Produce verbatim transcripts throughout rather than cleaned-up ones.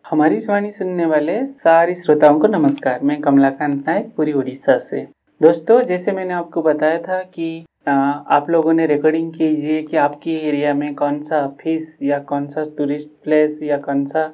हमारी वाणी सुनने वाले सारी श्रोताओं को नमस्कार। मैं कमलाकांत नायक, पूरी उड़ीसा से। दोस्तों, जैसे मैंने आपको बताया था कि आ, आप लोगों ने रिकॉर्डिंग कीजिए कि आपकी एरिया में कौन सा ऑफिस या कौन सा टूरिस्ट प्लेस या कौन सा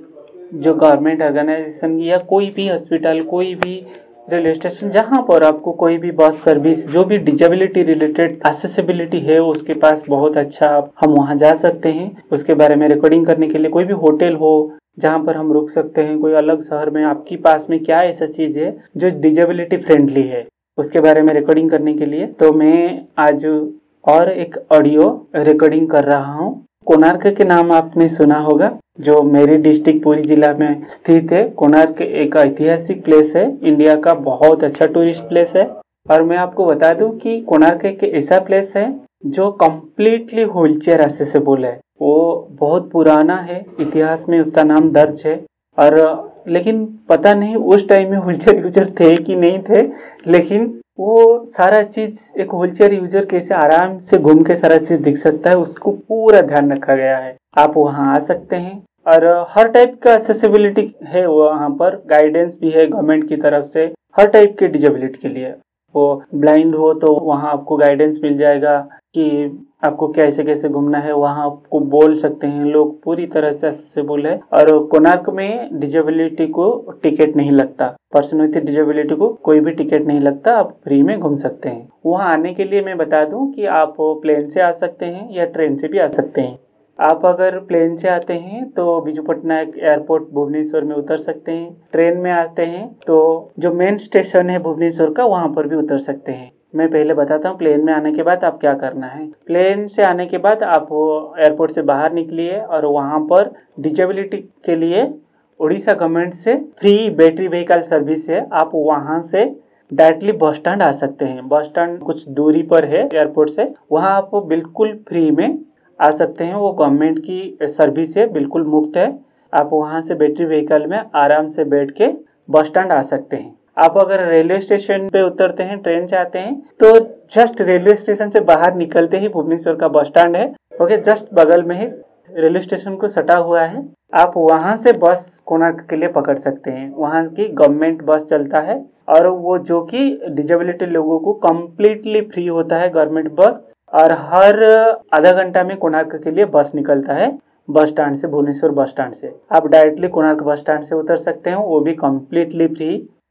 जो गवर्नमेंट ऑर्गेनाइजेशन या कोई भी हॉस्पिटल, कोई भी रेलवे स्टेशन, जहाँ पर आपको कोई भी बस सर्विस जो भी डिजेबिलिटी रिलेटेड एक्सेसिबिलिटी है उसके पास बहुत अच्छा हम वहाँ जा सकते हैं। उसके बारे में रिकॉर्डिंग करने के लिए कोई भी होटल हो जहाँ पर हम रुक सकते हैं, कोई अलग शहर में आपके पास में क्या ऐसा चीज़ है जो डिजेबिलिटी फ्रेंडली है, उसके बारे में रिकॉर्डिंग करने के लिए तो मैं आज और एक ऑडियो रिकॉर्डिंग कर रहा हूँ। कोणार्क के नाम आपने सुना होगा, जो मेरी डिस्ट्रिक्ट पुरी जिला में स्थित है। कोणार्क एक ऐतिहासिक प्लेस है, इंडिया का बहुत अच्छा टूरिस्ट प्लेस है। और मैं आपको बता दूं कि कोणार्क एक ऐसा प्लेस है जो कम्प्लीटली व्हीलचेयर एक्सेसिबल है। वो बहुत पुराना है, इतिहास में उसका नाम दर्ज है। और लेकिन पता नहीं उस टाइम में व्हीलचेयर यूजर थे कि नहीं थे, लेकिन वो सारा चीज़ एक व्हीलचेयर यूजर कैसे आराम से घूम के सारा चीज़ दिख सकता है, उसको पूरा ध्यान रखा गया है। आप वहाँ आ सकते हैं और हर टाइप का एक्सेसिबिलिटी है वहाँ पर, गाइडेंस भी है गवर्नमेंट की तरफ से हर टाइप के डिजेबिलिटी के लिए। वो ब्लाइंड हो तो वहाँ आपको गाइडेंस मिल जाएगा कि आपको कैसे कैसे घूमना है, वहाँ आपको बोल सकते हैं लोग, पूरी तरह से एक्सेसिबल है। और कोणार्क में डिजेबिलिटी को टिकट नहीं लगता, पर्सन विथ डिजेबिलिटी को कोई भी टिकट नहीं लगता, आप फ्री में घूम सकते हैं। वहाँ आने के लिए मैं बता दूं कि आप प्लेन से आ सकते हैं या ट्रेन से भी आ सकते हैं। आप अगर प्लेन से आते हैं तो बिजू पटनायक एयरपोर्ट भुवनेश्वर में उतर सकते हैं। ट्रेन में आते हैं तो जो मेन स्टेशन है भुवनेश्वर का, वहाँ पर भी उतर सकते हैं। मैं पहले बताता हूँ प्लेन में आने के बाद आप क्या करना है। प्लेन से आने के बाद आप एयरपोर्ट से बाहर निकलिए और वहाँ पर डिजेबिलिटी के लिए उड़ीसा गवर्नमेंट से फ्री बैटरी व्हीकल सर्विस है। आप वहाँ से डायरेक्टली बस स्टैंड आ सकते हैं। बस स्टैंड कुछ दूरी पर है एयरपोर्ट से, वहाँ आप बिल्कुल फ्री में आ सकते हैं। वो गवर्नमेंट की सर्विस है, बिल्कुल मुफ्त है। आप वहाँ से बैटरी व्हीकल में आराम से बैठ के बस स्टैंड आ सकते हैं। आप अगर रेलवे स्टेशन पे उतरते हैं, ट्रेन से आते हैं, तो जस्ट रेलवे स्टेशन से बाहर निकलते ही भुवनेश्वर का बस स्टैंड है। ओके, जस्ट बगल में ही रेलवे स्टेशन को सटा हुआ है। आप वहाँ से बस कोणार्क के लिए पकड़ सकते हैं। वहाँ की गवर्नमेंट बस चलता है और वो जो कि डिजेबिलिटी लोगों को कम्प्लीटली फ्री होता है, गवर्नमेंट बस। और हर आधा घंटा में कोणार्क के लिए बस निकलता है बस स्टैंड से, भुवनेश्वर बस स्टैंड से। आप डायरेक्टली कोणार्क बस स्टैंड से उतर सकते हैं, वो भी कम्प्लीटली फ्री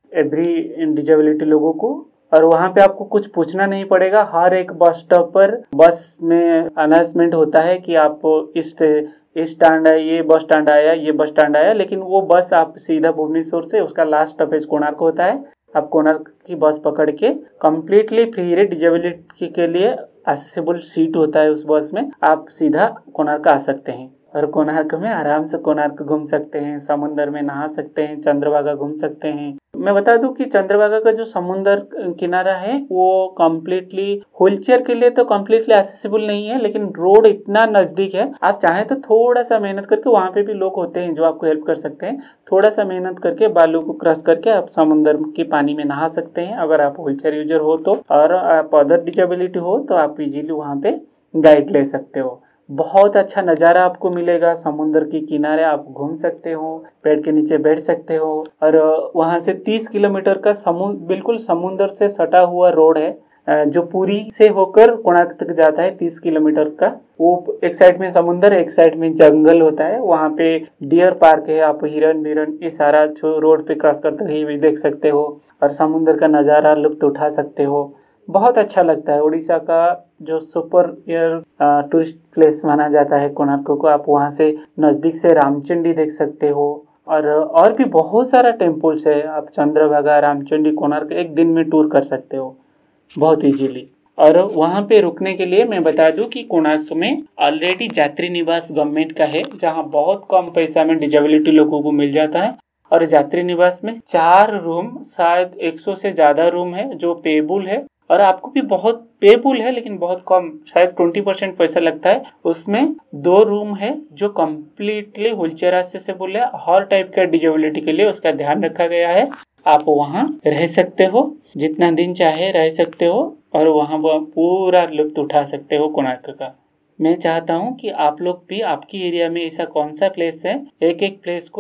एवरी डिजेबिलिटी लोगों को। और वहाँ पे आपको कुछ पूछना नहीं पड़ेगा। हर एक बस स्टॉप पर बस में अनाउंसमेंट होता है कि आप इस इस स्टैंड है, ये बस स्टैंड आया, ये बस स्टैंड आया, लेकिन वो बस आप सीधा भुवनेश्वर से, उसका लास्ट स्टॉपेज कोणार्क होता है। आप कोणार्क की बस पकड़ के कम्प्लीटली फ्री है, डिजेबिलिटी के लिए एक्सेसिबल सीट होता है उस बस में, आप सीधा कोणार्क आ सकते हैं। और कोणार्क में आराम से कोणार्क घूम सकते हैं, समुद्र में नहा सकते हैं, चंद्रभागा घूम सकते हैं। मैं बता दूं कि चंद्रभागा का जो समुद्र किनारा है वो कम्प्लीटली व्हीलचेयर के लिए तो कम्प्लीटली एक्सेसिबल नहीं है, लेकिन रोड इतना नज़दीक है, आप चाहें तो थोड़ा सा मेहनत करके, वहाँ पे भी लोग होते हैं जो आपको हेल्प कर सकते हैं, थोड़ा सा मेहनत करके बालू को क्रॉस करके आप समुद्र के पानी में नहा सकते हैं अगर आप व्हीलचेयर यूजर हो तो। और आप अदर डिजेबिलिटी हो तो आप इजीली वहाँ पे गाइड ले सकते हो। बहुत अच्छा नज़ारा आपको मिलेगा, समुद्र के किनारे आप घूम सकते हो, पेड़ के नीचे बैठ सकते हो। और वहाँ से तीस किलोमीटर का समुद्र, बिल्कुल समुद्र से सटा हुआ रोड है जो पुरी से होकर कोणार्क तक जाता है, तीस किलोमीटर का। वो एक साइड में समुद्र, एक साइड में जंगल होता है। वहाँ पे डियर पार्क है, आप हिरन बिरन ये सारा जो रोड पे क्रॉस करते हुए भी देख सकते हो और समुद्र का नज़ारा लुत्फ उठा सकते हो। बहुत अच्छा लगता है। उड़ीसा का जो सुपर एयर टूरिस्ट प्लेस माना जाता है कोणार्क को। आप वहाँ से नज़दीक से रामचंडी देख सकते हो और और भी बहुत सारा टेम्पल्स है। आप चंद्रभागा, रामचंडी, कोणार्क एक दिन में टूर कर सकते हो बहुत इजीली। और वहाँ पे रुकने के लिए मैं बता दूं कि कोणार्क में ऑलरेडी यात्री निवास गवर्नमेंट का है, जहाँ बहुत कम पैसा में डिजेबिलिटी लोगों को मिल जाता है। और यात्री निवास में चार रूम, शायद सौ से ज़्यादा रूम है जो पेबुल है, और आपको भी बहुत पेबुल है लेकिन बहुत कम, शायद बीस परसेंट पैसा लगता है। उसमें दो रूम है जो कम्प्लीटली व्हीलचेयर एक्सेसिबल है, हर टाइप का डिजेबिलिटी के लिए उसका ध्यान रखा गया है। आप वहाँ रह सकते हो, जितना दिन चाहे रह सकते हो और वहाँ पूरा लुत्फ उठा सकते हो कोणार्क का। मैं चाहता हूँ कि आप लोग भी, आपकी एरिया में ऐसा कौन सा प्लेस है, एक एक प्लेस को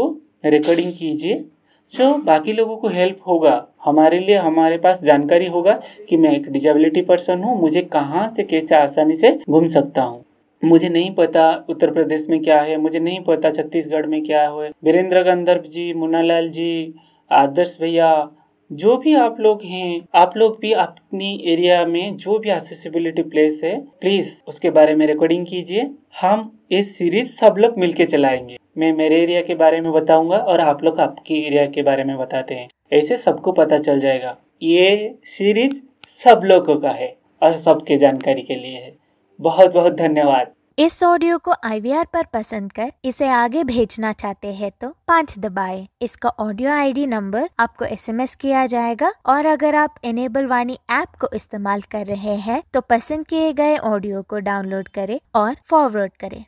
रिकॉर्डिंग कीजिए, जो बाकी लोगों को हेल्प होगा। हमारे लिए हमारे पास जानकारी होगा कि मैं एक डिजेबिलिटी पर्सन हूँ, मुझे कहाँ से कैसे आसानी से घूम सकता हूँ। मुझे नहीं पता उत्तर प्रदेश में क्या है, मुझे नहीं पता छत्तीसगढ़ में क्या है। वीरेंद्र गंधर्व जी, मुन्नालाल जी, आदर्श भैया, जो भी आप लोग हैं, आप लोग भी अपनी एरिया में जो भी एक्सेसिबिलिटी प्लेस है, प्लीज उसके बारे में रिकॉर्डिंग कीजिए। हम इस सीरीज सब लोग मिलके चलाएंगे। मैं मेरे एरिया के बारे में बताऊंगा और आप लोग आपके एरिया के बारे में बताते हैं। ऐसे सबको पता चल जाएगा। ये सीरीज सब लोगों का है और सबके जानकारी के लिए है। बहुत बहुत धन्यवाद। इस ऑडियो को आई वी आर पर पसंद कर इसे आगे भेजना चाहते हैं तो पाँच दबाएं। इसका ऑडियो आई डी नंबर आपको एस एम एस किया जाएगा और अगर आप इनेबल वाणी ऐप को इस्तेमाल कर रहे हैं तो पसंद किए गए ऑडियो को डाउनलोड करें और फॉरवर्ड करें।